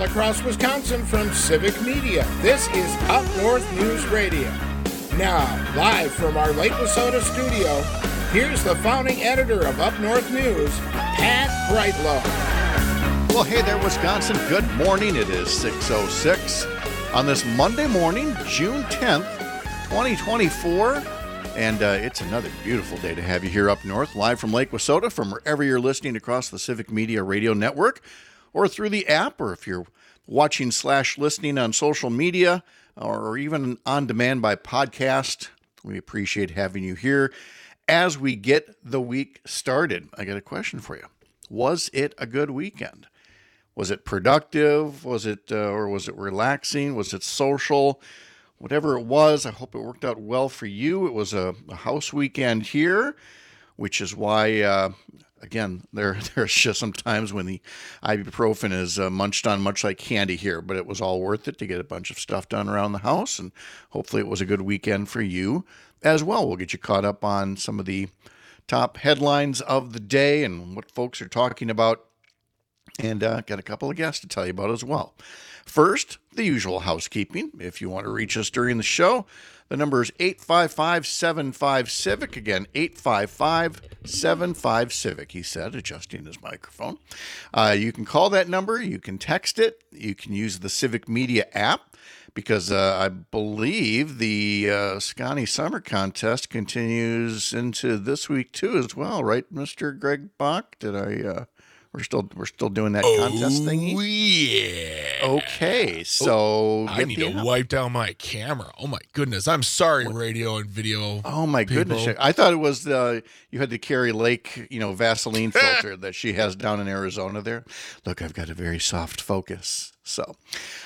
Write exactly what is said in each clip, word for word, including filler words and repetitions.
across Wisconsin from Civic Media. This is Up North News Radio. Now, live from our Lake Wissota studio, here's the founding editor of Up North News, Pat Brightlow. Well, hey there, Wisconsin. Good morning. It is six oh six on this Monday morning, June tenth, twenty twenty-four. And uh, it's another beautiful day to have you here up north, live from Lake Wissota, from wherever you're listening across the Civic Media Radio Network, or through the app, or if you're watching slash listening on social media, or even on demand by podcast. We appreciate having you here as we get the week started. I got a question for you. Was it a good weekend? Was it productive? Was it, uh, or was it relaxing? Was it social? Whatever it was, I hope it worked out well for you. It was a, a house weekend here, which is why, uh, again, there there's just some times when the ibuprofen is uh, munched on much like candy here, but it was all worth it to get a bunch of stuff done around the house, and hopefully it was a good weekend for you as well. We'll get you caught up on some of the top headlines of the day and what folks are talking about, and uh, got a couple of guests to tell you about as well. First, the usual housekeeping. If you want to reach us during the show, the number is eight five five, seven five, CIVIC. Again, eight five five, seven five, CIVIC, he said, adjusting his microphone. Uh, you can call that number. You can text it. You can use the Civic Media app, because uh, I believe the uh, Scotty Summer Contest continues into this week, too, as well. Right, Mister Greg Bach? Did I... Uh, We're still we're still doing that contest oh, thingy. Yeah. Okay, so oh, I need to app. wipe down my camera. Oh my goodness! I'm sorry, what? radio and video. Oh my people. goodness! I thought it was the you had the Carrie Lake, you know, Vaseline filter that she has down in Arizona. There, look, I've got a very soft focus. So,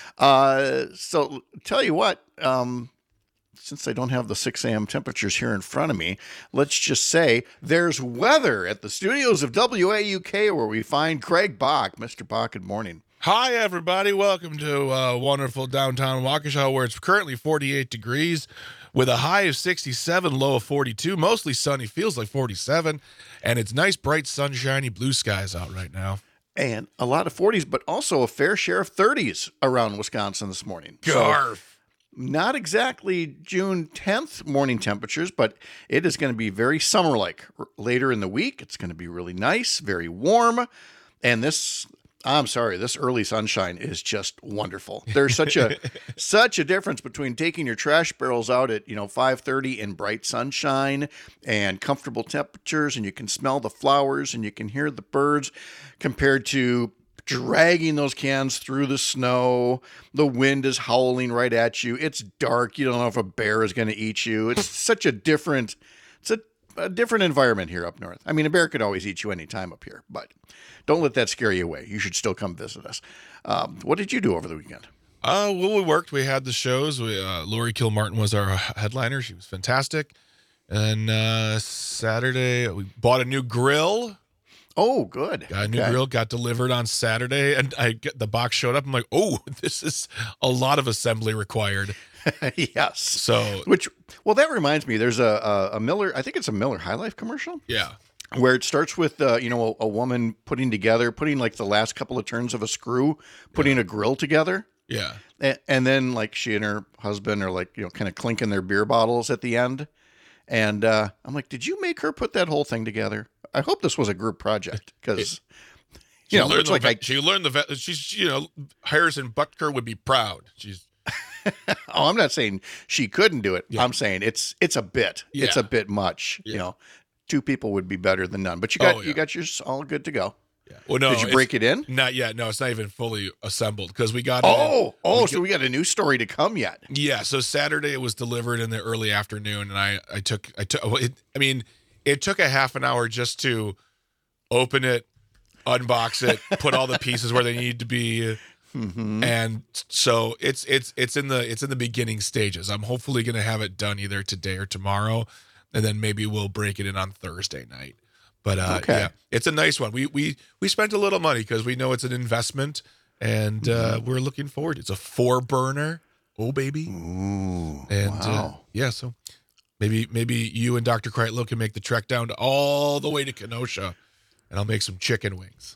uh, so tell you what. Um, Since I don't have the six a.m. temperatures here in front of me, let's just say there's weather at the studios of W A U K, where we find Craig Bach. Mister Bach, good morning. Hi, everybody. Welcome to uh, wonderful downtown Waukesha, where it's currently forty-eight degrees with a high of sixty-seven, low of forty-two. Mostly sunny, feels like forty-seven, and it's nice, bright, sunshiny blue skies out right now. And a lot of forties, but also a fair share of thirties around Wisconsin this morning. Garf. So, not exactly June tenth morning temperatures, but it is going to be very summer-like. Later in the week, it's going to be really nice, very warm. And this, I'm sorry, this early sunshine is just wonderful. There's such a such a difference between taking your trash barrels out at, you know, five thirty in bright sunshine and comfortable temperatures, and you can smell the flowers and you can hear the birds, compared to dragging those cans through the snow. The wind is howling right at you. It's dark. You don't know if a bear is going to eat you. It's such a different, it's a, a different environment here up north. I mean, a bear could always eat you anytime up here, but don't let that scare you away. You should still come visit us. Um, what did you do over the weekend? Uh, well, we worked. We had the shows. We, uh, Lori Kilmartin was our headliner. She was fantastic. And uh, Saturday, we bought a new grill. Oh, good. Got a new okay. grill, got delivered on Saturday, and I get the box showed up. I'm like, oh, this is a lot of assembly required. Yes. So, which, well, that reminds me, there's a, a, a Miller, I think it's a Miller High Life commercial. Yeah. Where it starts with, uh, you know, a, a woman putting together, putting like the last couple of turns of a screw, putting yeah. a grill together. Yeah. And, and then like she and her husband are like, you know, kind of clinking their beer bottles at the end. And uh, I'm like, did you make her put that whole thing together? I hope this was a group project, because you know, it's like the, I, she learned the she's you know Harrison Butker would be proud. She's oh, I'm not saying she couldn't do it. Yeah. I'm saying it's it's a bit yeah. it's a bit much. Yeah. You know, two people would be better than none. But you got oh, yeah. you got yours all good to go. Yeah. Well, no, did you break it in? Not yet. No, it's not even fully assembled, because we got. Oh, it oh, we so we got a new story to come yet. Yeah. So Saturday it was delivered in the early afternoon, and I I took I took. It, I mean, it took a half an hour just to open it, unbox it, put all the pieces where they need to be. Mm-hmm. And so it's it's it's in the it's in the beginning stages. I'm hopefully going to have it done either today or tomorrow, and then maybe we'll break it in on Thursday night. But uh, okay. yeah, it's a nice one. We we we spent a little money because we know it's an investment, and mm-hmm. uh, we're looking forward. It's a four burner. Oh baby. Ooh, and wow. uh, yeah, so maybe maybe you and Doctor Kreitlow can make the trek down to all the way to Kenosha, and I'll make some chicken wings.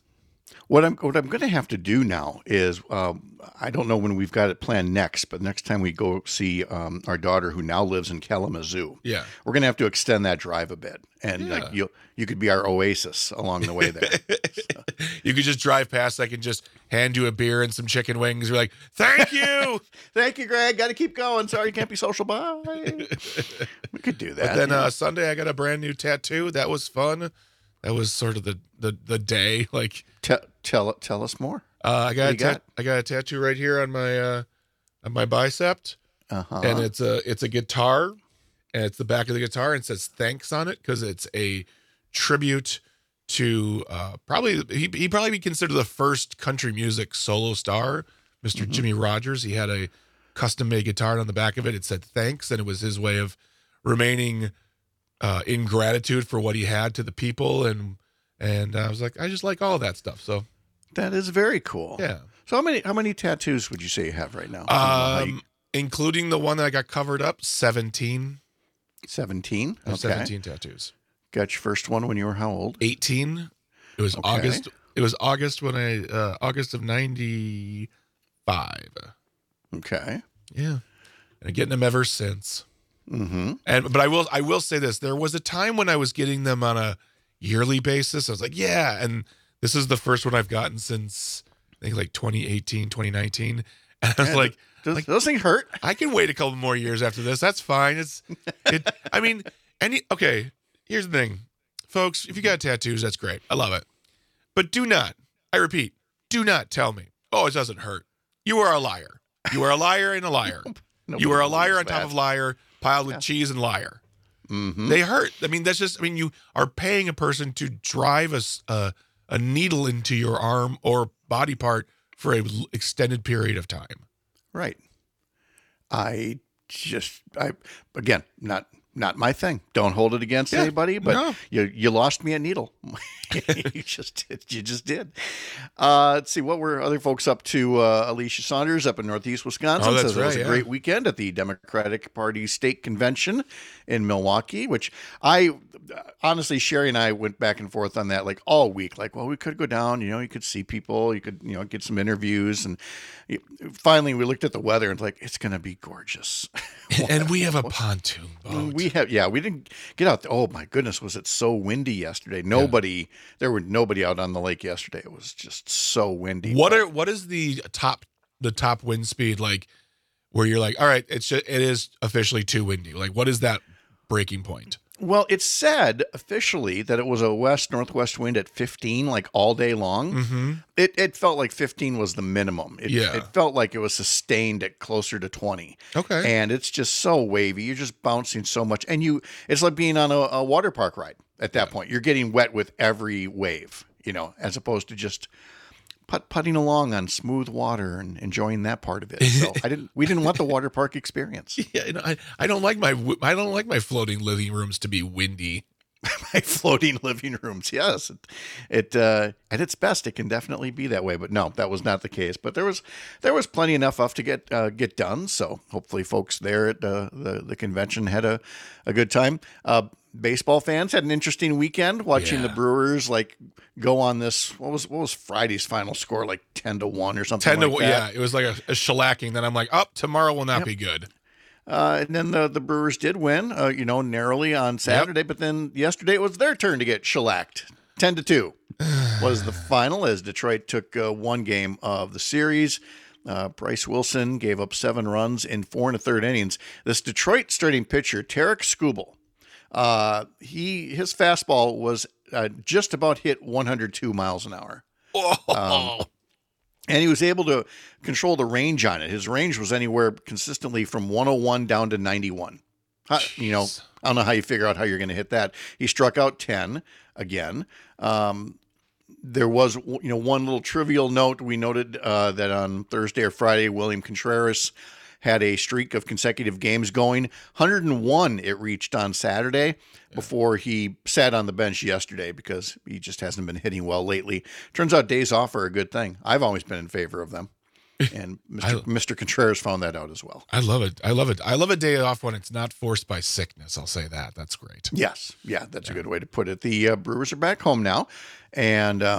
What I'm what I'm going to have to do now is um, I don't know when we've got it planned next, but next time we go see um, our daughter who now lives in Kalamazoo, Yeah. we're going to have to extend that drive a bit, and Yeah. like you you could be our oasis along the way there. So, You could just drive past. I can just hand you a beer and some chicken wings. You're like, thank you. thank you, Greg. Got to keep going. Sorry, you can't be social. Bye. We could do that. But then yeah. uh, Sunday, I got a brand new tattoo. That was fun. That was sort of the the, the day. Like, Te- tell tell us more. uh, I got, What a you ta- got? I got a tattoo right here on my uh, on my bicep, Uh-huh. and it's a it's a guitar, and it's the back of the guitar, and it says thanks on it because it's a tribute to uh, probably he he probably be considered the first country music solo star, Mister Mm-hmm. Jimmy Rogers. He had a custom made guitar, and on the back of it it said thanks, and it was his way of remaining uh, in gratitude for what he had to the people, and and I was like, I just like all that stuff. So That is very cool. yeah, So how many how many tattoos would you say you have right now? I don't know how you- um, including the one that I got covered up, seventeen. seventeen. I have Okay. seventeen tattoos. Got your first one when you were how old? eighteen. It was Okay. August. It was August when I uh, August of ninety-five. Okay. Yeah, and I'm getting them ever since. Mm-hmm. And but I will I will say this: there was a time when I was getting them on a yearly basis. I was like, yeah, and this is the first one I've gotten since I think like twenty eighteen, twenty nineteen. And I was Yeah, like, Does, like- those things hurt? I can wait a couple more years after this. That's fine. It's, it, I mean, any, okay, here's the thing. Folks, if you got tattoos, that's great. I love it. But do not, I repeat, do not tell me, oh, it doesn't hurt. You are a liar. You are a liar and a liar. Nobody You are a liar on believes top that. of liar, piled with Yeah. cheese and liar. Mhm. They hurt. I mean, that's just, I mean, you are paying a person to drive a, s- a, a needle into your arm or body part for a l- extended period of time. Right. I just I again not not my thing. Don't hold it against Yeah, anybody, but no. you you lost me at needle. you just did. You just did. Uh, let's see what were other folks up to. Uh, Alicia Saunders up in Northeast Wisconsin Oh, that's says it was right, a yeah. great weekend at the Democratic Party state convention in Milwaukee. Which I honestly, Sherry and I went back and forth on that like all week. Like, well, we could go down. You know, you could see people. You could you know get some interviews, and you, finally we looked at the weather and like it's going to be gorgeous. And we have a pontoon boat. We have, yeah, we didn't get out. Oh my goodness, was it so windy yesterday? Nobody, there were nobody out on the lake yesterday. It was just so windy. What But are what is the top the top wind speed like? Where you're like, all right, it's just, it is officially too windy. Like, what is that breaking point? well, it said officially that it was a west northwest wind at fifteen, like all day long. Mm-hmm. It it felt like fifteen was the minimum. It, Yeah. it felt like it was sustained at closer to twenty. Okay. And it's just so wavy. You're just bouncing so much, and you it's like being on a, a water park ride. At that point, you're getting wet with every wave, you know, as opposed to just put, putting along on smooth water and enjoying that part of it. So I didn't. We didn't want the water park experience. Yeah, you know, I, I don't like my w- I don't like my floating living rooms to be windy. My floating living rooms, yes, it, it uh, at its best, it can definitely be that way. But no, that was not the case. But there was there was plenty enough of to get uh, get done. So hopefully, folks there at uh, the the convention had a a good time. Uh, baseball fans had an interesting weekend watching Yeah. the Brewers like go on this. What was what was Friday's final score? Like ten to one or something. Ten to like yeah, that. it was like a, a shellacking. Then I'm like, oh, tomorrow will not be good. Uh, and then the, the Brewers did win, uh, you know, narrowly on Saturday. But then yesterday it was their turn to get shellacked. ten to two was the final as Detroit took uh, one game of the series. Uh, Bryce Wilson gave up seven runs in four and a third innings. This Detroit starting pitcher, Tarek Skubal, uh, he his fastball was uh, just about hit one hundred two miles an hour. Oh, And he was able to control the range on it. His range was anywhere consistently from one oh one down to ninety-one. How, you know, Jeez. I don't know how you figure out how you're going to hit that. He struck out ten again. Um, there was, you know, one little trivial note. We noted uh, that on Thursday or Friday, William Contreras had a streak of consecutive games going. one hundred one it reached on Saturday before he sat on the bench yesterday because he just hasn't been hitting well lately. Turns out days off are a good thing. I've always been in favor of them. And Mister I- Mister Contreras found that out as well. I love it. I love it. I love a day off when it's not forced by sickness. I'll say that. That's great. Yes. Yeah, that's a good way to put it. The uh, Brewers are back home now. And um,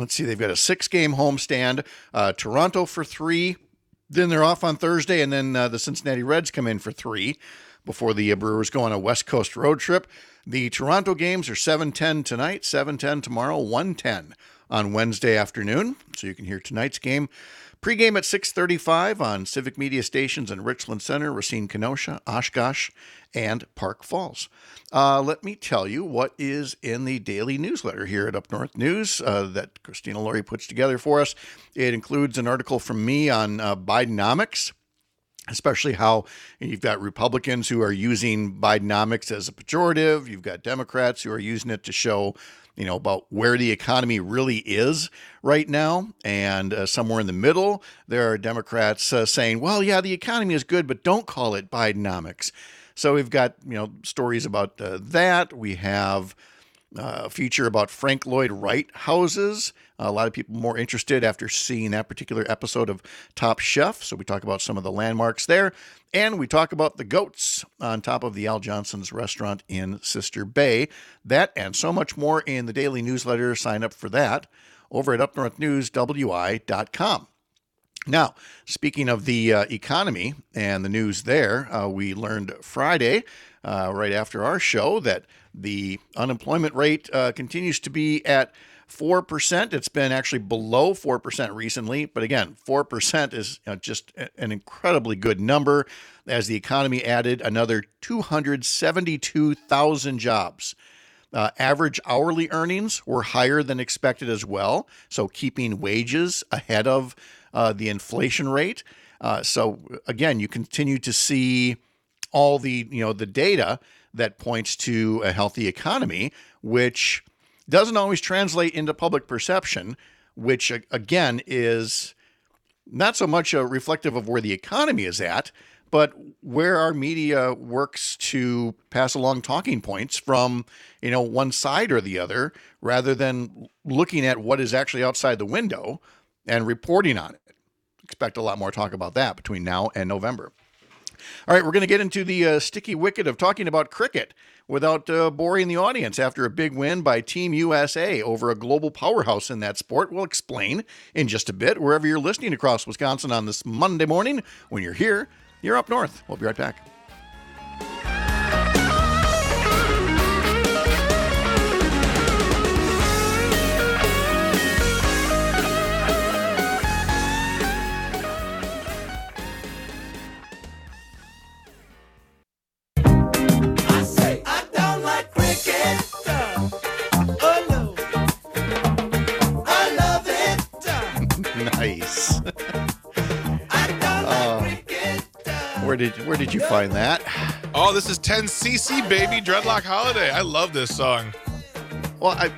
let's see, they've got a six-game homestand. Uh, Toronto for three. Then they're off on Thursday, and then uh, the Cincinnati Reds come in for three before the uh, Brewers go on a West Coast road trip. The Toronto games are seven ten tonight, seven ten tomorrow, one ten on Wednesday afternoon. So you can hear tonight's game. Pre-game at six thirty-five on Civic Media Stations in Richland Center, Racine, Kenosha, Oshkosh, and Park Falls. Uh, let me tell you what is in the daily newsletter here at Up North News uh, that Christina Laurie puts together for us. It includes an article from me on uh, Bidenomics, especially how you've got Republicans who are using Bidenomics as a pejorative. You've got Democrats who are using it to show, you know, about where the economy really is right now. And uh, somewhere in the middle, there are Democrats uh, saying, well, yeah, the economy is good, but don't call it Bidenomics. So we've got, you know, stories about uh, that. We have uh, a feature about Frank Lloyd Wright houses. A lot of people more interested after seeing that particular episode of Top Chef. So we talk about some of the landmarks there. And we talk about the goats on top of the Al Johnson's restaurant in Sister Bay. That and so much more in the daily newsletter. Sign up for that over at up north news w i dot com. Now, speaking of the uh, economy and the news there, uh, we learned Friday, uh, right after our show, that the unemployment rate uh, continues to be at four percent. It's been actually below four percent recently. But again, four percent is you know, just an incredibly good number as the economy added another two hundred seventy-two thousand jobs. Uh, average hourly earnings were higher than expected as well. So keeping wages ahead of uh, the inflation rate. Uh, so again, you continue to see all the, you know, the data that points to a healthy economy, which doesn't always translate into public perception, which again is not so much a reflective of where the economy is at, but where our media works to pass along talking points from, you know, one side or the other, rather than looking at what is actually outside the window and reporting on it. Expect a lot more talk about that between now and November. All right, we're going to get into the uh, sticky wicket of talking about cricket without uh, boring the audience after a big win by Team U S A over a global powerhouse in that sport. We'll explain in just a bit wherever you're listening across Wisconsin on this Monday morning. When you're here, you're Up North. We'll be right back. Nice. uh, where did where did you find that? Oh, this is ten C C, baby. Dreadlock Holiday. I love this song. Well, I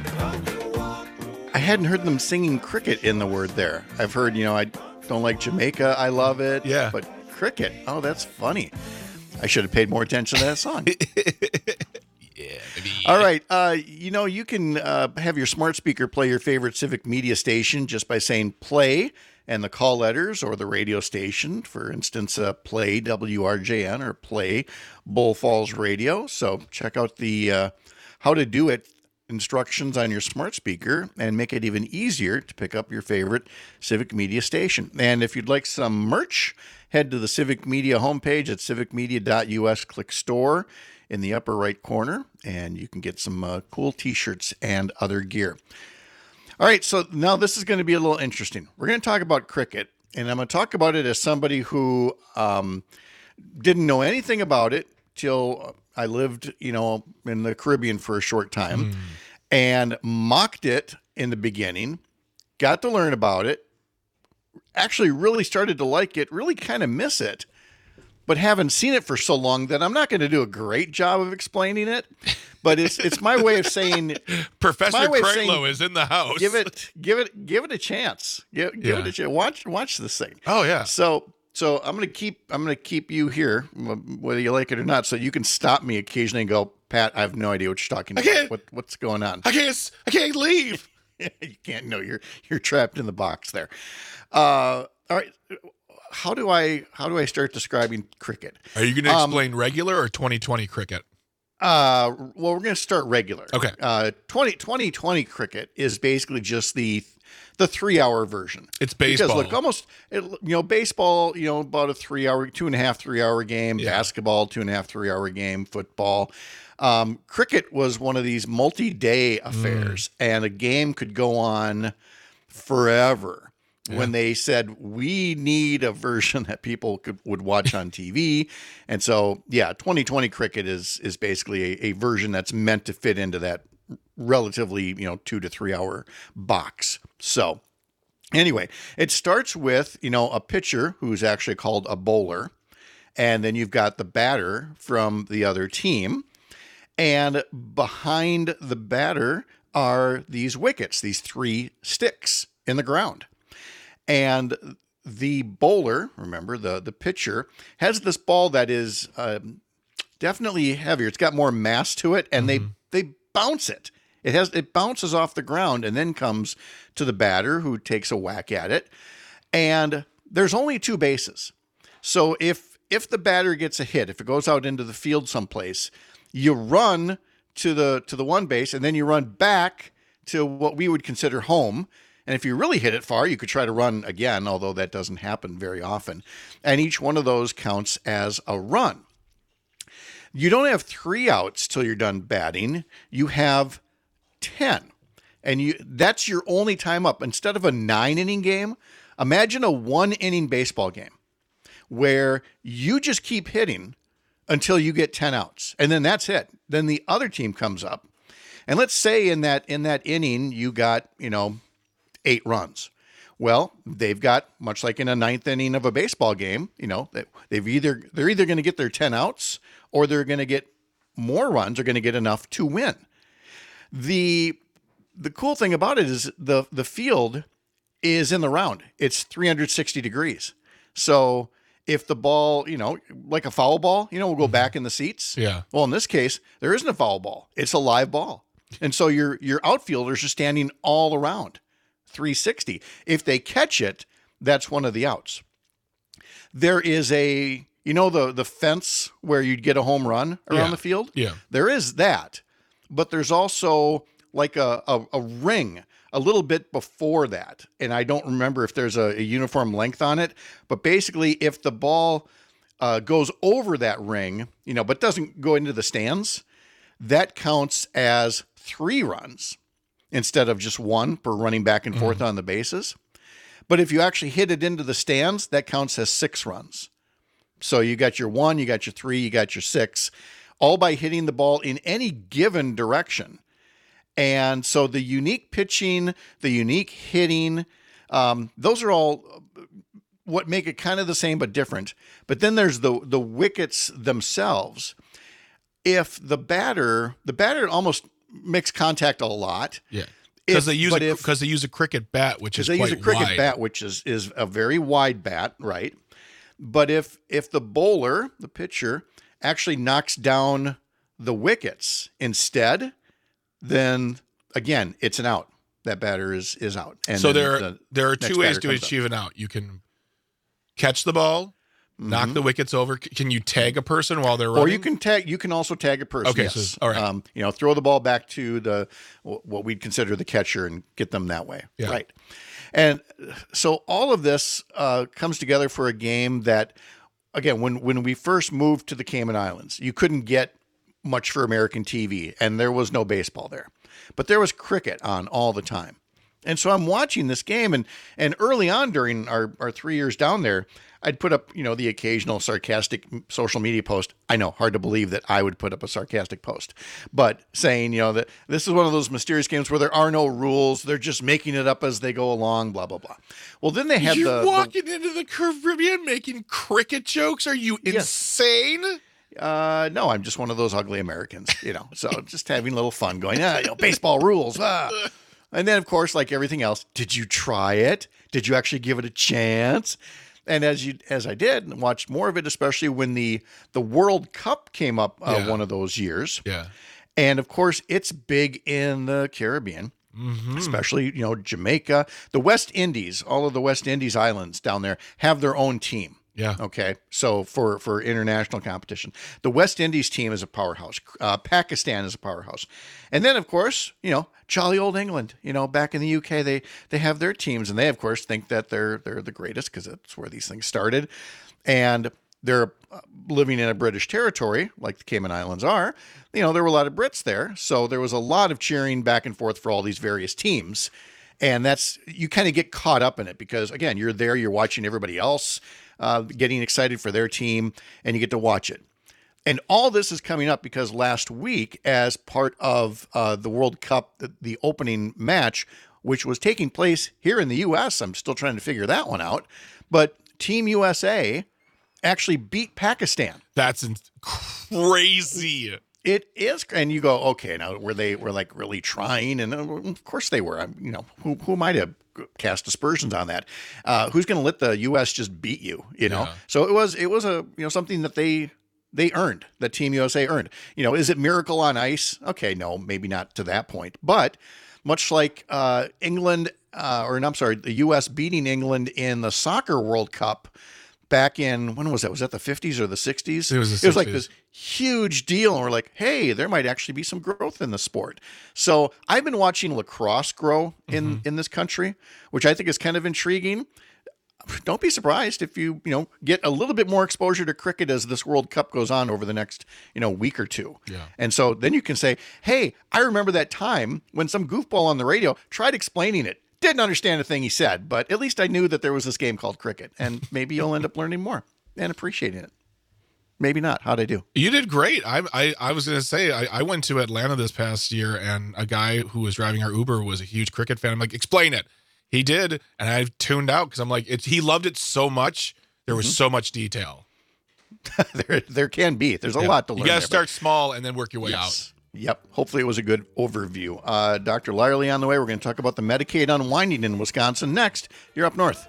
I hadn't heard them singing cricket in the word there. I've heard, you know, I don't like Jamaica. I love it. Yeah. But cricket. Oh, that's funny. I should have paid more attention to that song. Yeah, baby. All right. Uh, you know, you can uh, have your smart speaker play your favorite Civic Media station just by saying play and the call letters or the radio station. For instance, uh, play W R J N or play Bull Falls Radio. So check out the uh, how to do it instructions on your smart speaker and make it even easier to pick up your favorite Civic Media station. And if you'd like some merch, head to the Civic Media homepage at civic media dot u s. Click store in the upper right corner, and you can get some uh, cool t-shirts and other gear. All right, so now this is going to be a little interesting. We're going to talk about cricket, and I'm going to talk about it as somebody who um, didn't know anything about it till I lived, you know, in the Caribbean for a short time, mm. and mocked it in the beginning, got to learn about it, actually really started to like it, really kind of miss it, but haven't seen it for so long that I'm not going to do a great job of explaining it. But it's it's my way of saying Professor Kraylo saying, is in the house. Give it give it give it a chance. Give, give yeah. it a chance. Watch watch this thing. Oh yeah. So so I'm gonna keep I'm gonna keep you here, whether you like it or not, so you can stop me occasionally and go, Pat, I have no idea what you're talking about. What what's going on? I can't I can't leave. You can't know you're you're trapped in the box there. Uh, all right. How do I how do I start describing cricket? Are you going to explain um, regular or twenty twenty cricket? Uh, well, we're going to start regular. Okay. Uh, twenty twenty cricket is basically just the the three hour version. It's baseball. Because look, almost it, you know, baseball, you know, about a three hour, two and a half, three hour game. Yeah. Basketball, two and a half, three hour game. Football. Um, cricket was one of these multi day affairs, mm. and a game could go on forever. Yeah. When they said we need a version that people could would watch on T V, and so yeah, twenty twenty cricket is is basically a, a version that's meant to fit into that relatively you know two to three hour box. So anyway, it starts with you know a pitcher who's actually called a bowler, and then you've got the batter from the other team, and behind the batter are these wickets, these three sticks in the ground. And the bowler, remember, the, the pitcher, has this ball that is uh, definitely heavier. It's got more mass to it, and mm-hmm. they they bounce it. It has it bounces off the ground and then comes to the batter, who takes a whack at it. And there's only two bases. So if if the batter gets a hit, if it goes out into the field someplace, you run to the to the one base, and then you run back to what we would consider home. And if you really hit it far, you could try to run again, although that doesn't happen very often. And each one of those counts as a run. You don't have three outs till you're done batting. You have ten. And you that's your only time up. Instead of a nine-inning game, imagine a one-inning baseball game where you just keep hitting until you get ten outs. And then that's it. Then the other team comes up. And let's say in that in that inning, you got, you know, eight runs. Well, they've got, much like in a ninth inning of a baseball game, you know, they've either, they're either going to get their ten outs or they're going to get more runs, are going to get enough to win. The, the cool thing about it is the, the field is in the round. It's three hundred sixty degrees. So if the ball, you know, like a foul ball, you know, will go back in the seats. Yeah. Well, in this case, there isn't a foul ball. It's a live ball. And so your, your outfielders are standing all around. three sixty. If they catch it, that's one of the outs. There is a, you know, the, the fence where you'd get a home run around yeah. the field? Yeah. There is that, but there's also like a, a, a ring a little bit before that. And I don't remember if there's a, a uniform length on it, but basically if the ball uh, goes over that ring, you know, but doesn't go into the stands, that counts as three runs. Instead of just one per running back and forth mm-hmm. on the bases. But if you actually hit it into the stands, that counts as six runs. So you got your one, you got your three, you got your six, all by hitting the ball in any given direction. And so the unique pitching, the unique hitting, um, those are all what make it kind of the same but different. But then there's the the wickets themselves. If the batter, the batter almost makes contact a lot. Yeah. Because they use a, because they use a cricket bat, which is they quite use a cricket wide. bat, which is is a very wide bat, right? But if if the bowler, the pitcher, actually knocks down the wickets instead, then again, it's an out. That batter is is out. And so there the there are two ways to achieve up. an out. You can catch the ball, knock mm-hmm. the wickets over. Can you tag a person while they're running? Or you can tag. You can also tag a person. Okay, yes. so all right. Um, you know, throw the ball back to the what we'd consider the catcher and get them that way. Yeah. Right. And so all of this uh, comes together for a game that, again, when when we first moved to the Cayman Islands, you couldn't get much for American T V, and there was no baseball there, but there was cricket on all the time. And so I'm watching this game, and and early on during our, our three years down there, I'd put up, you know, the occasional sarcastic social media post. I know, hard to believe that I would put up a sarcastic post, but saying, you know, that this is one of those mysterious games where there are no rules. They're just making it up as they go along, blah, blah, blah. Well, then they had You're the... walking the, into the Caribbean making cricket jokes? Are you Yes. insane? Uh, no, I'm just one of those ugly Americans, you know, so just having a little fun going, ah, you know, baseball rules. Ah. And then, of course, like everything else, did you try it? Did you actually give it a chance? And as you as I did, and watched more of it, especially when the the World Cup came up uh, Yeah. one of those years. Yeah. And of course, it's big in the Caribbean, Mm-hmm. especially, you know, Jamaica, the West Indies, all of the West Indies islands down there have their own team. Yeah. Okay, so for for international competition, the West Indies team is a powerhouse. Uh, Pakistan is a powerhouse, and then of course, you know, jolly old England. You know, back in the U K, they they have their teams, and they of course think that they're they're the greatest because that's where these things started, and they're living in a British territory like the Cayman Islands are. You know, there were a lot of Brits there, so there was a lot of cheering back and forth for all these various teams. And that's, you kind of get caught up in it because, again, you're there, you're watching everybody else uh, getting excited for their team, and you get to watch it. And all this is coming up because last week, as part of uh, the World Cup, the, the opening match, which was taking place here in the U S, I'm still trying to figure that one out, but Team U S A actually beat Pakistan. That's in- crazy. It is, and you go, okay, now were they were like really trying? And uh, of course they were. I'm, you know, who who am I to cast aspersions on that? Uh, who's going to let the U S just beat you? You know, Yeah. so it was it was a you know something that they they earned. That Team U S A earned. You know, is it miracle on ice? Okay, no, maybe not to that point, but much like uh, England, uh, or I'm sorry, the U S beating England in the Soccer World Cup. Back in, when was that? Was that the fifties or the sixties? It was the It was like sixties. this huge deal. And we're like, hey, there might actually be some growth in the sport. So I've been watching lacrosse grow in, Mm-hmm. in this country, which I think is kind of intriguing. Don't be surprised if you, you know, get a little bit more exposure to cricket as this World Cup goes on over the next, you know, week or two. Yeah. And so then you can say, hey, I remember that time when some goofball on the radio tried explaining it. Didn't understand a thing he said, but at least I knew that there was this game called cricket, and maybe you'll end up learning more and appreciating it. Maybe not. How'd I do? You did great. I I, I was going to say, I, I went to Atlanta this past year, and a guy who was driving our Uber was a huge cricket fan. I'm like, explain it. He did, and I tuned out because I'm like, it's, he loved it so much. There was so much detail. there, there can be. There's a Yeah. lot to learn. You got to there, start small and then work your way but- out. Yes. Yep. Hopefully it was a good overview. Uh, Doctor Lyerly on the way. We're going to talk about the Medicaid unwinding in Wisconsin next. You're up north.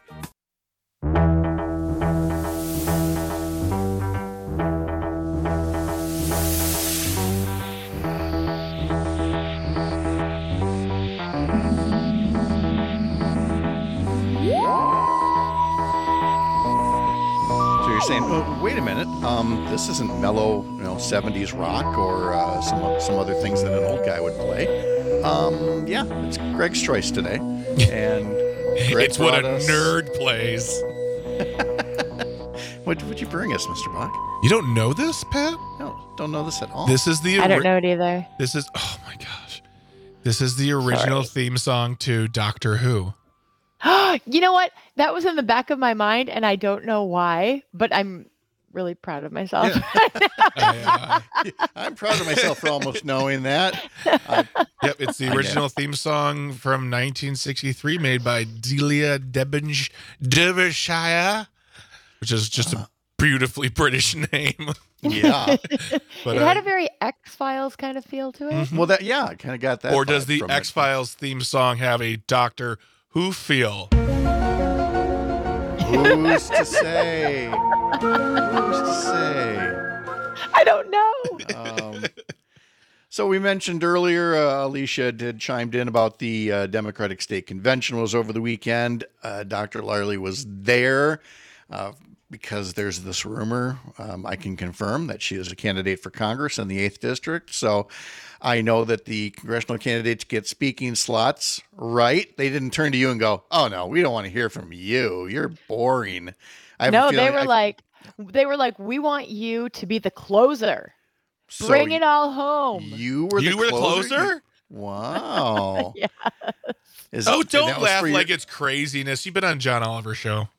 So you're saying, oh, wait a minute, um, this isn't mellow, you know, seventies rock or uh, some some other things that an old guy would play. Um, yeah, it's Greg's choice today, and Greg It's what a brought us- nerd plays. What would you bring us, Mister Bach? You don't know this, Pat? No, don't know this at all. This is the I don't ori- know it either. This is oh my gosh. This is the original theme song to Doctor Who. You know what? That was in the back of my mind, and I don't know why, but I'm really proud of myself. I, uh, I'm proud of myself for almost knowing that. Uh, Yep, it's the I original theme song from nineteen sixty-three made by Delia Devonsh- Derbyshire, which is just a beautifully British name. yeah. But, It had uh, a very X-Files kind of feel to it. Well, that yeah, I kind of got that. or does vibe the from it. X-Files theme song have a Doctor Who feel? Who's to say? Who's to say? I don't know. Um, so we mentioned earlier, uh, Alicia did chimed in about the uh, Democratic State Convention was over the weekend. Uh, Doctor Lyerly was there uh, because there's this rumor. Um, I can confirm that she is a candidate for Congress in the eighth District. So I know that the congressional candidates get speaking slots, right? They didn't turn to you and go, oh, no, we don't want to hear from you. You're boring. I have a No, they feeling- were I- like, they were like, we want you to be the closer. so Bring it all home. You were the You were the closer? closer? Wow. Yeah. Is- Oh, and don't that was laugh for your- like it's craziness. You've been on John Oliver's show.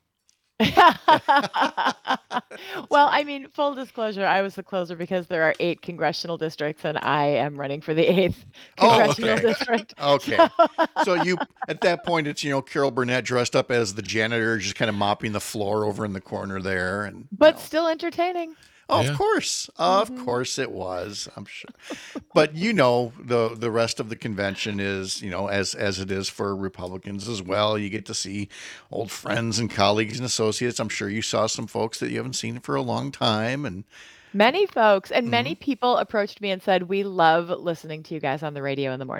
Well, I mean, full disclosure, I was the closer because there are eight congressional districts, and I am running for the eighth Oh, congressional okay. district. Okay. So you, at that point, it's, you know, Carol Burnett dressed up as the janitor, just kind of mopping the floor over in the corner there. And, But you know. still entertaining. Oh, Yeah. of course. Of Mhm. course it was, I'm sure. But you know, the the rest of the convention is, you know, as as it is for Republicans as well. You get to see old friends and colleagues and associates. I'm sure you saw some folks that you haven't seen for a long time. And Many folks and Mm-hmm. many people approached me and said, we love listening to you guys on the radio in the morning.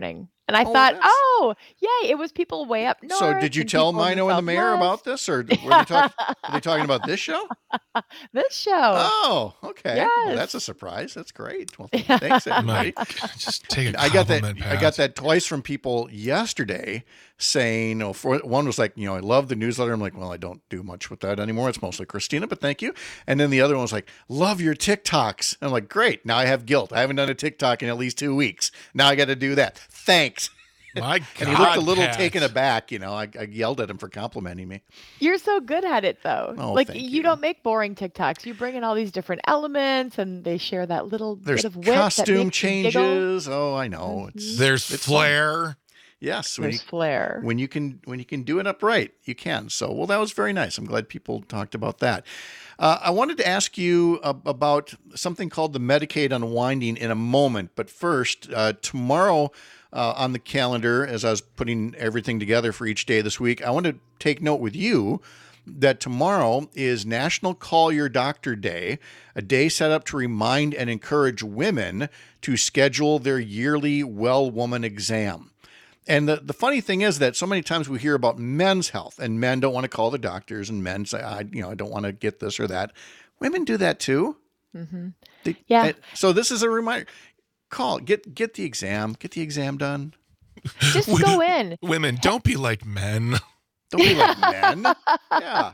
And I Oh, thought, that's- oh, yay, it was people way up north. So did you and tell people in Mino and the mayor Southwest. about this, or were they, talk, were they talking about this show? This show. Oh, okay. Well, that's a Yes. surprise. That's great. Well, thanks, everybody. My, just take a I got that. compliment, I Pat. got that twice from people yesterday, saying, you know, for one was like, you know, I love the newsletter. I'm like, well, I don't do much with that anymore. It's mostly Christina, but thank you. And then the other one was like, love your TikToks. I'm like, great. Now I have guilt. I haven't done a TikTok in at least two weeks. Now I got to do that. Thanks. My God, And he looked a little Pat. taken aback. You know, I, I yelled at him for complimenting me. You're so good at it, though. Oh, like thank you. you. don't make boring TikToks. You bring in all these different elements, and they share that little There's bit of wit that costume makes you giggle. changes. Oh, I know. It's There's it's flair. yes. When There's you, flair. when you can when you can do it upright, you can. So, well, that was very nice. I'm glad people talked about that. Uh, I wanted to ask you uh, about something called the Medicaid unwinding in a moment, but first, uh, tomorrow uh, on the calendar, as I was putting everything together for each day this week, I want to take note with you that tomorrow is National Call Your Doctor Day, a day set up to remind and encourage women to schedule their yearly Well Woman exam. And the, the funny thing is that so many times we hear about men's health, and men don't want to call the doctors, and men say, I, you know, I don't want to get this or that. Women do that too. Mm-hmm. They- Yeah. and so this is a reminder. Call, get get the exam, get the exam done. Just go in. Women, don't be like men. Don't be like men. Yeah.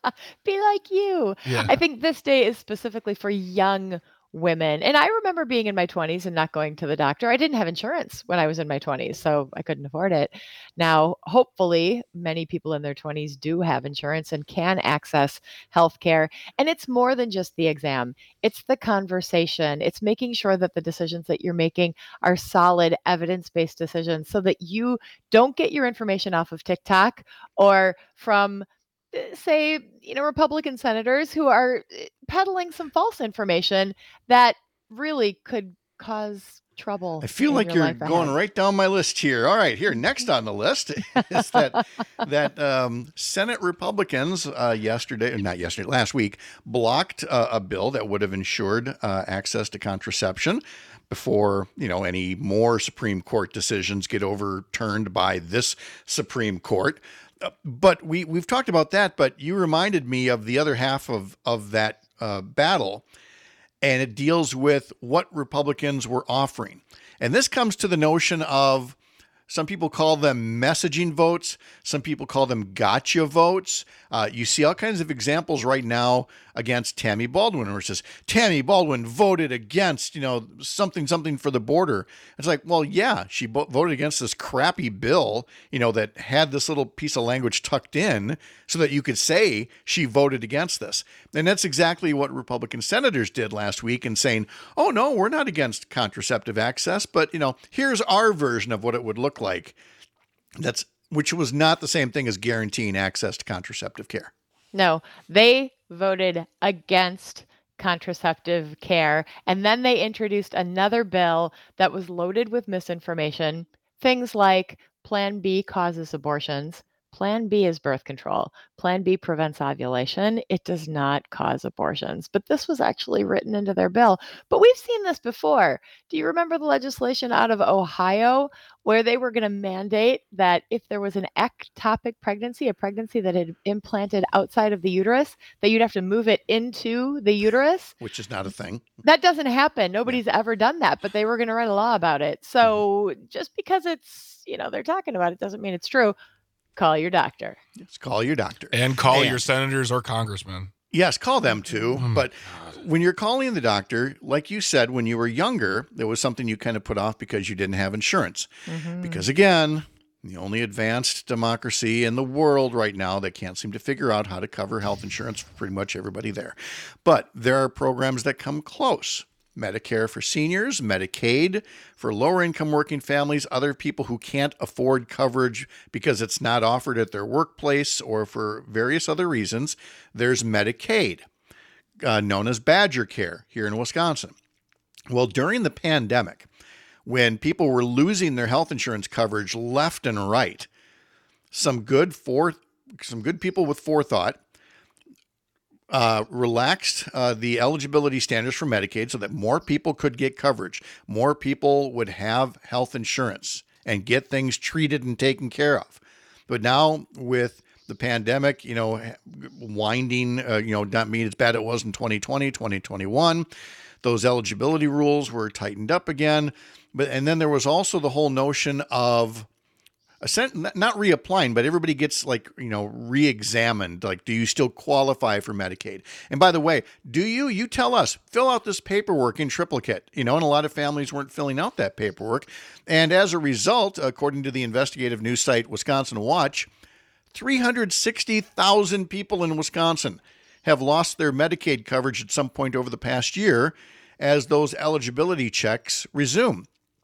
Be like you. Yeah. I think this day is specifically for young women. And I remember being in my twenties and not going to the doctor. I didn't have insurance when I was in my twenties, so I couldn't afford it. Now, hopefully, many people in their twenties do have insurance and can access health care. And it's more than just the exam, it's the conversation. It's making sure that the decisions that you're making are solid, evidence based decisions so that you don't get your information off of TikTok or from uh, say, you know, Republican senators who are uh, peddling some false information that really could cause trouble. I feel in like your you're life going ahead. right down my list here. All right, here next on the list is that that um, Senate Republicans uh, yesterday, or not yesterday, last week, blocked uh, a bill that would have ensured uh, access to contraception before, you know, any more Supreme Court decisions get overturned by this Supreme Court. Uh, but we we've talked about that. But you reminded me of the other half of of that uh, battle. And it deals with what Republicans were offering. And this comes to the notion of, some people call them messaging votes. Some people call them gotcha votes. Uh, you see all kinds of examples right now against Tammy Baldwin, where it says, Tammy Baldwin voted against, you know, something, something for the border. It's like, well, yeah, she bo- voted against this crappy bill, you know, that had this little piece of language tucked in so that you could say she voted against this. And that's exactly what Republican senators did last week in saying, oh, no, we're not against contraceptive access, but, you know, here's our version of what it would look like. That's which was not the same thing as guaranteeing access to contraceptive care. No, they voted against contraceptive care. And then they introduced another bill that was loaded with misinformation. Things like Plan B causes abortions. Plan B is birth control. Plan B prevents ovulation. It does not cause abortions. But this was actually written into their bill. But we've seen this before. Do you remember the legislation out of Ohio where they were going to mandate that if there was an ectopic pregnancy, a pregnancy that had implanted outside of the uterus, that you'd have to move it into the uterus? Which is not a thing. That doesn't happen. Nobody's ever done that, but they were going to write a law about it. So just because it's, you know, they're talking about it doesn't mean it's true. Call your doctor. Yes, call your doctor. And call And- your senators or congressmen. Yes, call them too. Oh my But God. when you're calling the doctor, like you said, when you were younger, there was something you kind of put off because you didn't have insurance. Mhm. Because again, the only advanced democracy in the world right now that can't seem to figure out how to cover health insurance for pretty much everybody there. But there are programs that come close. Medicare for seniors, Medicaid for lower income working families, other people who can't afford coverage because it's not offered at their workplace or for various other reasons. There's Medicaid, uh, known as Badger Care here in Wisconsin. Well, during the pandemic, when people were losing their health insurance coverage left and right, some good for some good people with forethought uh, relaxed uh, the eligibility standards for Medicaid so that more people could get coverage. More people would have health insurance. and get things treated and taken care of. But now with the pandemic, you know, winding, uh, you know, not mean as bad as it was in twenty twenty, twenty twenty-one. Those eligibility rules were tightened up again. But and then there was also the whole notion of not reapplying, but everybody gets like, you know, re-examined. Like, do you still qualify for Medicaid? And by the way, do you? You tell us. Fill out this paperwork in triplicate. You know, and a lot of families weren't filling out that paperwork. And as a result, according to the investigative news site Wisconsin Watch, three hundred sixty thousand people in Wisconsin have lost their Medicaid coverage at some point over the past year as those eligibility checks resume.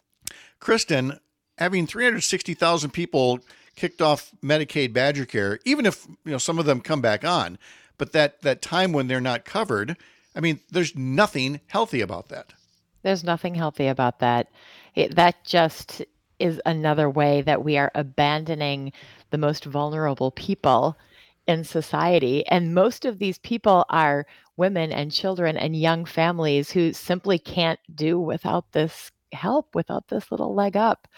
Kristen, having three hundred sixty thousand people kicked off Medicaid Badger Care, even if, you know, some of them come back on, but that, that time when they're not covered, I mean, there's nothing healthy about that. There's nothing healthy about that. It, that just is another way that we are abandoning the most vulnerable people in society. And most of these people are women and children and young families who simply can't do without this help, without this little leg up.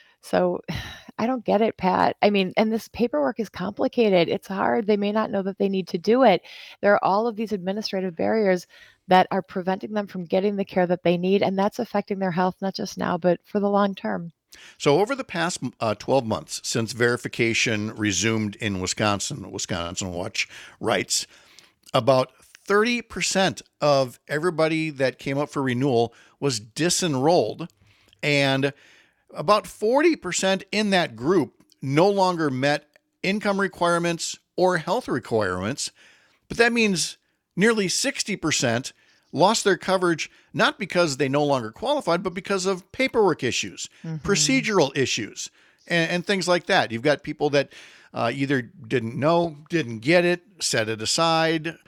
So I don't get it, Pat. I mean, and this paperwork is complicated. It's hard. They may not know that they need to do it. There are all of these administrative barriers that are preventing them from getting the care that they need. And that's affecting their health, not just now, but for the long term. So over the past uh, twelve months, since verification resumed in Wisconsin, Wisconsin Watch writes, about thirty percent of everybody that came up for renewal was disenrolled, and about forty percent in that group no longer met income requirements or health requirements. But that means nearly sixty percent lost their coverage, not because they no longer qualified, but because of paperwork issues, mm-hmm. procedural issues, and, and things like that. You've got people that uh, either didn't know, didn't get it, set it aside.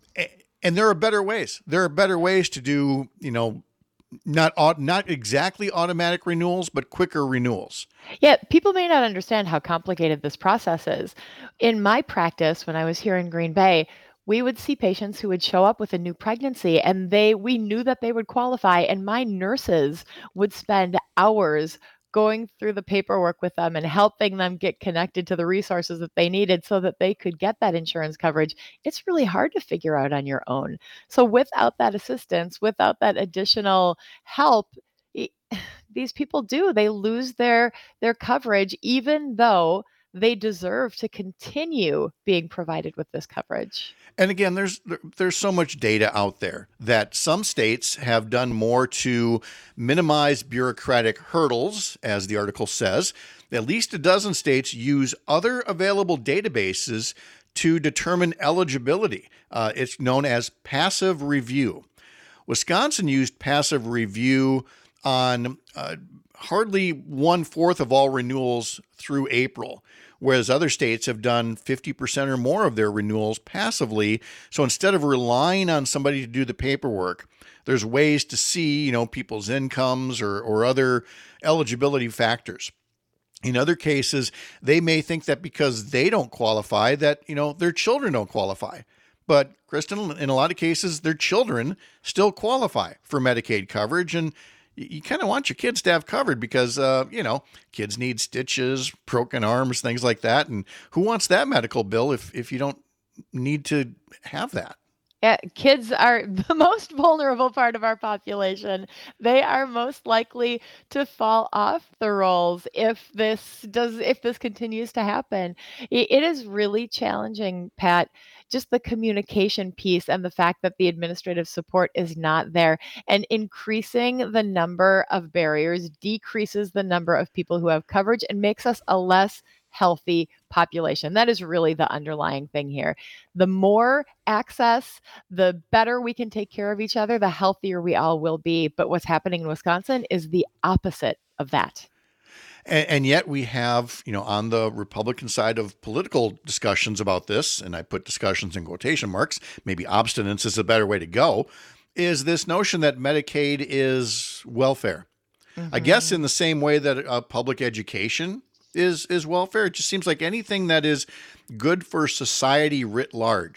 And there are better ways. There are better ways to do, you know, not not exactly automatic renewals, but quicker renewals. Yeah, people may not understand how complicated this process is. In my practice, when I was here in Green Bay, we would see patients who would show up with a new pregnancy, and they we knew that they would qualify, and my nurses would spend hours going through the paperwork with them and helping them get connected to the resources that they needed so that they could get that insurance coverage. It's really hard to figure out on your own. So without that assistance, without that additional help, it, these people do, they lose their, their coverage, even though they deserve to continue being provided with this coverage. And again, there's there's so much data out there that some states have done more to minimize bureaucratic hurdles, as the article says. At least a dozen states use other available databases to determine eligibility. Uh, it's known as passive review. Wisconsin used passive review on uh, hardly one-fourth of all renewals through April, whereas other states have done fifty percent or more of their renewals passively. So instead of relying on somebody to do the paperwork, there's ways to see, you know, people's incomes or, or other eligibility factors. In other cases, they may think that because they don't qualify, that, you know, their children don't qualify. But, Kristen, in a lot of cases, their children still qualify for Medicaid coverage, and you kind of want your kids to have covered because, uh, you know, kids need stitches, broken arms, things like that. And who wants that medical bill if, if you don't need to have that? Yeah, kids are the most vulnerable part of our population. They are most likely to fall off the rolls if this does, if this continues to happen. It, it is really challenging, Pat, just the communication piece and the fact that the administrative support is not there. And increasing the number of barriers decreases the number of people who have coverage and makes us a less healthy population. That is really the underlying thing here. The more access, the better we can take care of each other, the healthier we all will be. But what's happening in Wisconsin is the opposite of that. And, and yet we have, you know, on the Republican side of political discussions about this, and I put discussions in quotation marks, maybe obstinance is a better way to go, is this notion that Medicaid is welfare. Mm-hmm. I guess in the same way that uh, public education is is welfare. It just seems like anything that is good for society writ large,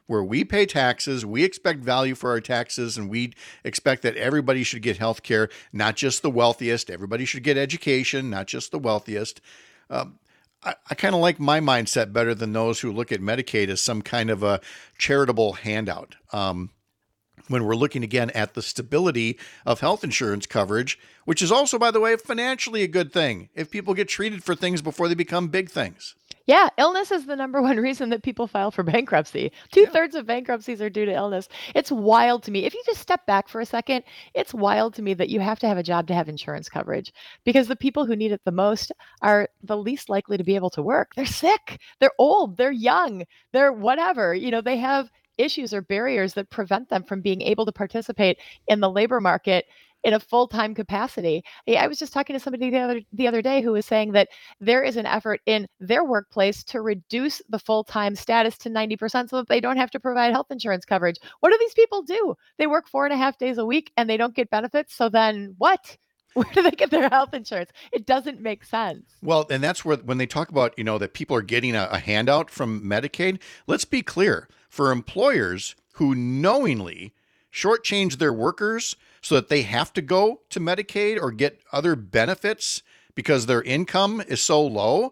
where we pay taxes, we expect value for our taxes, and we expect that everybody should get health care, not just the wealthiest. Everybody should get education, not just the wealthiest. Um, I, I kind of like my mindset better than those who look at Medicaid as some kind of a charitable handout. Um, when we're looking again at the stability of health insurance coverage, which is also, by the way, financially a good thing if people get treated for things before they become big things. Yeah, illness is the number one reason that people file for bankruptcy. Two thirds of bankruptcies are due to illness. It's wild to me. If you just step back for a second, it's wild to me that you have to have a job to have insurance coverage, because the people who need it the most are the least likely to be able to work. They're sick, they're old, they're young, they're whatever. You know, they have issues or barriers that prevent them from being able to participate in the labor market in a full-time capacity. I was just talking to somebody the other the other day who was saying that there is an effort in their workplace to reduce the full-time status to ninety percent so that they don't have to provide health insurance coverage. What do these people do? They work four and a half days a week and they don't get benefits. So then what? Where do they get their health insurance? It doesn't make sense. Well, and that's where, when they talk about, you know, that people are getting a, a handout from Medicaid, let's be clear. For employers who knowingly shortchange their workers so that they have to go to Medicaid or get other benefits because their income is so low,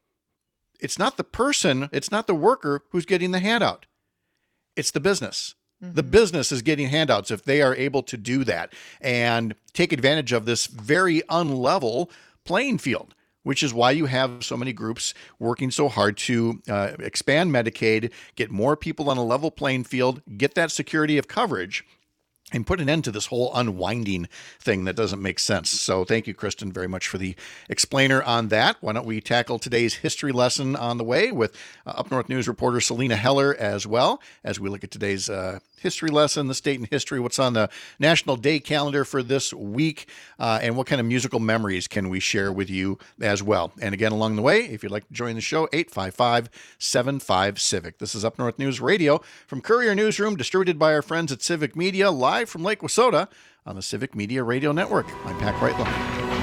it's not the person, it's not the worker who's getting the handout. It's the business. Mm-hmm. The business is getting handouts if they are able to do that and take advantage of this very unlevel playing field, which is why you have so many groups working so hard to uh, expand Medicaid, get more people on a level playing field, get that security of coverage, and put an end to this whole unwinding thing that doesn't make sense. So thank you, Kristen, very much for the explainer on that. Why don't we tackle today's history lesson on the way with uh, Up North News reporter Selena Heller as well, as we look at today's uh, history lesson, the state and history, what's on the National Day calendar for this week, uh, and what kind of musical memories can we share with you as well. And again, along the way, if you'd like to join the show, eight five five, seven five, Civic. This is Up North News Radio from Courier Newsroom, distributed by our friends at Civic Media, live from Lake Wissota on the Civic Media Radio Network. I'm Pat Kreitlow.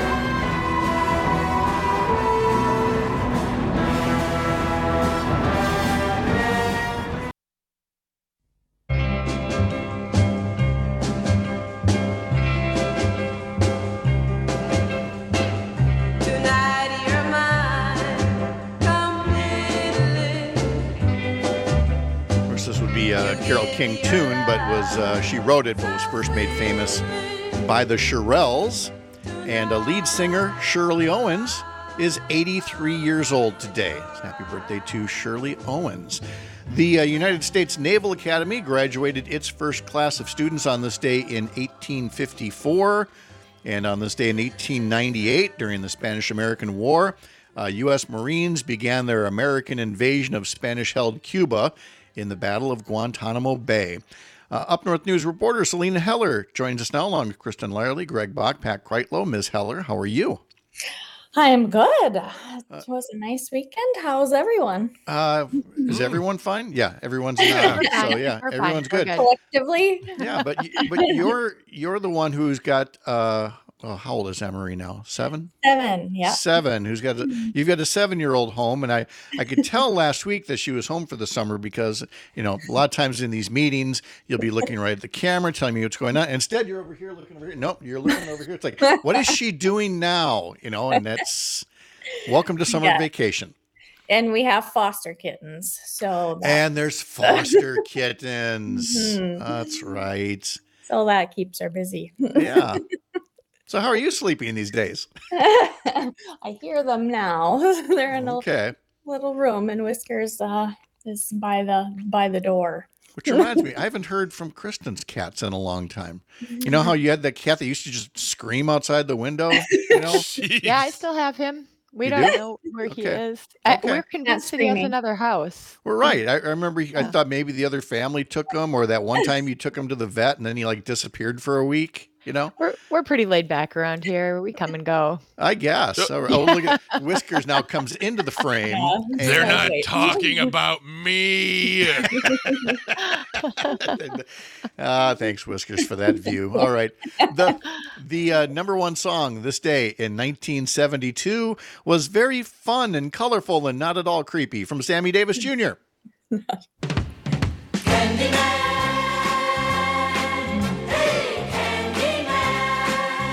Uh, Carole King tune, but was uh, she wrote it, but was first made famous by the Shirelles. And a lead singer, Shirley Owens, is eighty-three years old today. So happy birthday to Shirley Owens. The uh, United States Naval Academy graduated its first class of students on this day in eighteen fifty-four. And on this day in eighteen ninety-eight, during the Spanish-American War, uh, U S Marines began their American invasion of Spanish-held Cuba in the Battle of Guantanamo Bay. Uh, Up North News reporter Selena Heller joins us now, along with Kristen Lyerly, Greg Bach, Pat Kreitlow. Miz Heller, how are you? I'm good. It was a nice weekend. How's everyone? Uh, is everyone fine? Yeah, everyone's not. So yeah, We're everyone's fine. good. We're Collectively? Yeah, but but you're you're the one who's got uh, oh, how old is Emery now? Seven. Seven. Yeah. Seven. Who's got a, you've got a seven-year-old home, and I I could tell last week that she was home for the summer because you know a lot of times in these meetings you'll be looking right at the camera, telling me what's going on. Instead, you're over here looking over here. Nope, you're looking over here. It's like, what is she doing now? You know, and that's welcome to summer Yeah. vacation. And we have foster kittens. So that, And there's foster kittens. Mhm. That's right. so that keeps her busy. Yeah. So how are you sleeping these days? I hear them now. They're in a Okay. little room, and Whiskers uh, is by the by the door. Which reminds me, I haven't heard from Kristen's cats in a long time. You know how you had that cat that used to just scream outside the window? You know? Jeez. Yeah, I still have him. We You don't do? know where he Okay. is. I, Okay. we're convinced that he has screaming. another house. We're right. I, I remember I Yeah. thought maybe the other family took him, or that one time you took him to the vet and then he like disappeared for a week, you know? We're we're pretty laid back around here. We come and go. I guess. Oh, oh, look at Whiskers now comes into the frame. Yeah. and- They're Yeah. not Wait. talking about me. Ah, thanks, Whiskers, for that view. All right. The the uh, number one song this day in nineteen seventy-two was very fun and colorful and not at all creepy from Sammy Davis Junior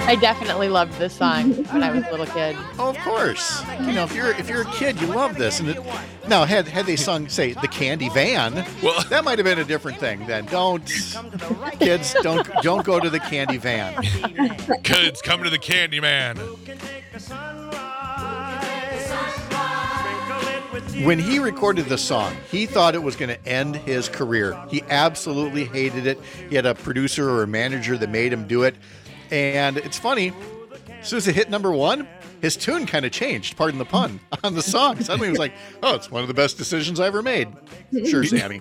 I definitely loved this song when I was a little kid. Oh, of course. You know, if you're if you're a kid, you love this. And it, now, had had they sung, say, the Candy Van, Well- that might have been a different thing. Then don't, kids, don't don't go to the Candy Van. Kids, come to the Candy Man. When he recorded the song, he thought it was going to end his career. He absolutely hated it. He had a producer or a manager that made him do it. And it's funny, as soon as it hit number one, his tune kind of changed, pardon the pun, on the song. Suddenly he was like, oh, it's one of the best decisions I ever made. Sure, Sammy.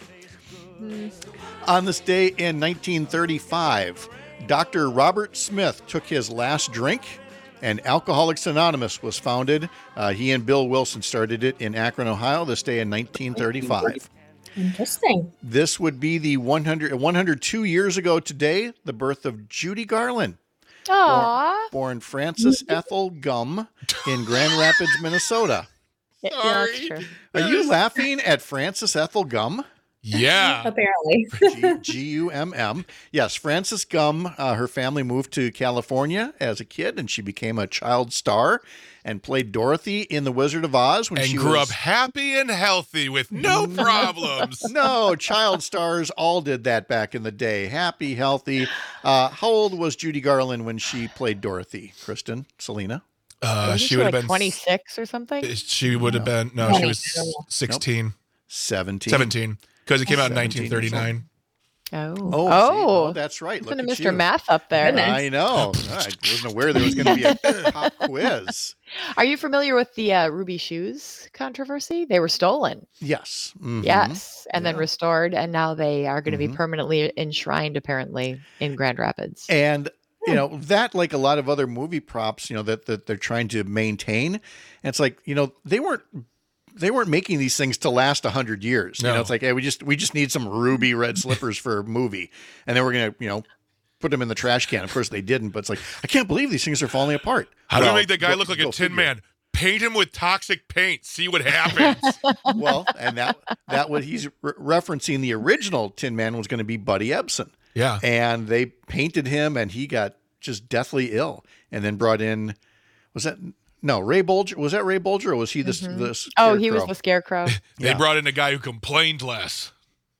On this day in nineteen thirty-five, Doctor Robert Smith took his last drink, and Alcoholics Anonymous was founded. Uh, he and Bill Wilson started it in Akron, Ohio, this day in nineteen thirty-five. Interesting. This would be the one hundred, one hundred two years ago today, the birth of Judy Garland. Aww. Born Frances Ethel Gum in Grand Rapids, Minnesota. Yeah, that's Sorry. true. Are you laughing at Frances Ethel Gum? Yeah. Apparently. G- G U M M. Yes, Frances Gum, uh, her family moved to California as a kid, and she became a child star and played Dorothy in The Wizard of Oz when And she grew was... up happy and healthy with no problems. No, child stars all did that back in the day. Happy, healthy. Uh, how old was Judy Garland when she played Dorothy? Kristen, Selena? Uh, Wasn't she would have like been twenty-six or something. She would have been no, she was sixteen, seventeen. seventeen, because it came out in seventeen nineteen thirty-nine. Oh. Oh, Oh. see? Oh, that's right. Listen Look to at Mister you. Math up there. Goodness. I know. I wasn't aware there was going to be a pop quiz. Are you familiar with the uh, Ruby Shoes controversy? They were stolen. Yes. Mhm. Yes. And then Yeah. restored. And now they are going to Mhm. be permanently enshrined, apparently, in Grand Rapids. And you know that, like a lot of other movie props, you know that that they're trying to maintain. And it's like, you know, they weren't they weren't making these things to last a hundred years. You No. know, it's like, hey, we just we just need some ruby red slippers for a movie, and then we're gonna, you know, put them in the trash can. Of course, they didn't, but it's like, I can't believe these things are falling apart. How do Well, we make that guy go- look like a go tin figure. man? Paint him with toxic paint. See what happens. Well, and that that what he's re- referencing, the original Tin Man was going to be Buddy Ebsen. Yeah. And they painted him, and he got just deathly ill, and then brought in, was that no Ray Bolger? Was that Ray Bolger, or was he this Mhm. this? Oh, he was the scarecrow. They Yeah. brought in a guy who complained less.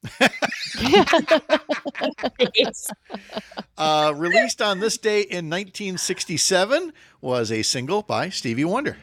uh, released on this day in nineteen sixty-seven was a single by Stevie Wonder.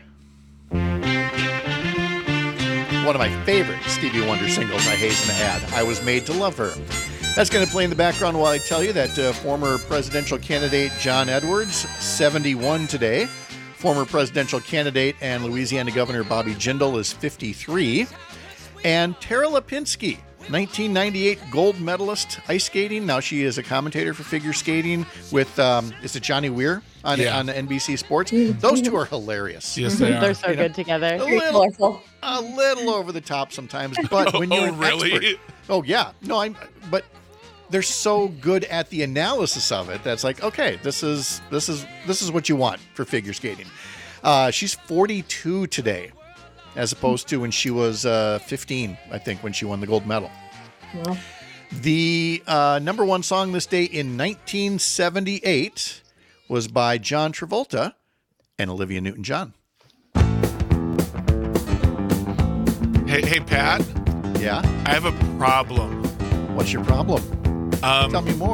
One of my favorite Stevie Wonder singles, I hasten to add. I Was Made to Love Her. That's going to play in the background while I tell you that uh, former presidential candidate John Edwards, seventy-one today. Former presidential candidate and Louisiana Governor Bobby Jindal is fifty-three. And Tara Lipinski, nineteen ninety-eight gold medalist ice skating. Now she is a commentator for figure skating with, um, is it Johnny Weir on, Yeah. on N B C Sports? Those two are hilarious. Yes, they are. They're so You know, good together. A Very little, colorful. a little over the top sometimes, but when you're Oh, an really? expert, oh yeah, no, I'm, but they're so good at the analysis of it that's like, okay, this is this is this is what you want for figure skating. Uh, she's forty-two today, as opposed to when she was uh, fifteen, I think, when she won the gold medal. Yeah. The uh, number one song this day in nineteen seventy-eight was by John Travolta and Olivia Newton-John. Hey, hey, Pat, Yeah, I have a problem. what's your problem? Tell Um, me more.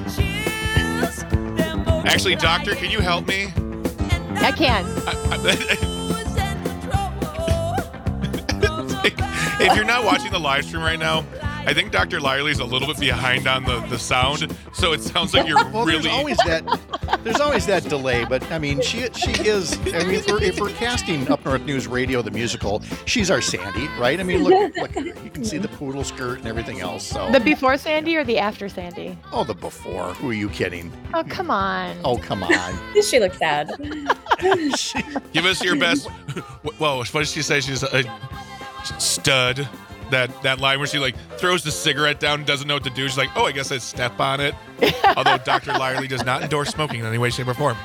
actually, doctor, can you help me? I can. If you're not watching the live stream right now, I think Doctor Lyerly's a little bit behind on the, the sound, so it sounds like you're Well, really. there's always that. There's always that delay, but I mean, she she is. I mean, if we're, if we're casting Up North News Radio the musical, she's our Sandy, right? I mean, look, look, at her. You can see the poodle skirt and everything else. So, The before Sandy or the after Sandy? oh, the before. Who are you kidding? Oh, come on. Oh, come on. She looks sad. She- Give us your best. Whoa, what did she say? She's a stud. That that line where she like throws the cigarette down and doesn't know what to do. She's like, oh, I guess I step on it. Although Doctor Lyerly does not endorse smoking in any way, shape, or form.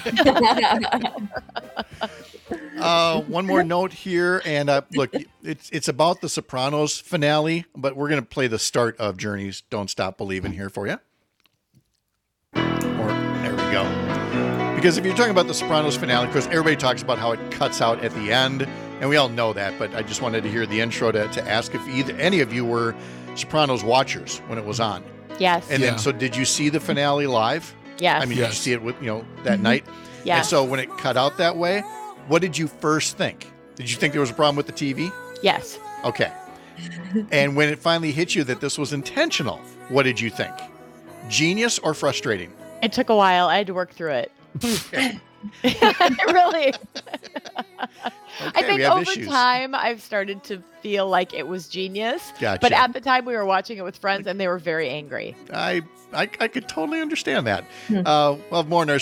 Uh, one more note here, and uh, look, it's it's about the Sopranos finale, but we're gonna play the start of Journey's "Don't Stop Believing" here for you. Or there we go. Because if you're talking about the Sopranos finale, of course, everybody talks about how it cuts out at the end, and we all know that, but I just wanted to hear the intro to, to ask if either any of you were Sopranos watchers when it was on. Yes. And Yeah. then, so did you see the finale live? Yes. I mean, did you Yes. see it with, you know, that night? yes. And so when it cut out that way, what did you first think? Did you think there was a problem with the T V? yes. Okay. And when it finally hit you that this was intentional, what did you think? Genius or frustrating? It took a while. I had to work through it. Okay. really. I Okay, think we have over issues. time I've started to feel like it was genius. Gotcha. But at the time we were watching it with friends and they were very angry. I, I I could totally understand that. Hmm. Uh, we'll have more in our